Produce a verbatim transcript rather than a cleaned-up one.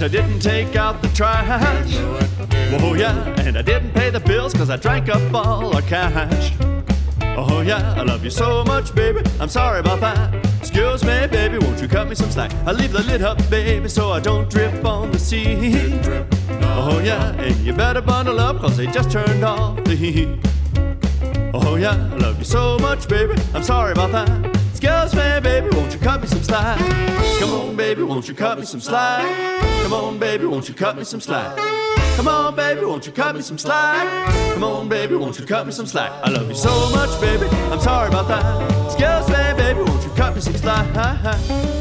I didn't take out the trash. Oh yeah, and I didn't pay the bills cause I drank up all our cash. Oh yeah, I love you so much, baby, I'm sorry about that. Excuse me, baby, won't you cut me some slack? I leave the lid up, baby, so I don't drip on the seat. Oh yeah, and you better bundle up cause they just turned off the heat. Oh yeah, I love you so much, baby, I'm sorry about that. Excuse me, baby, won't you cut me some slack? Come on, baby, won't you cut me some slack? Come on, baby, won't you cut me some slack? Come on, baby, won't you cut me some slack? Come on, baby, won't you cut me some slack? I love you so much, baby, I'm sorry about that. Excuse me, baby, won't you cut me some slack?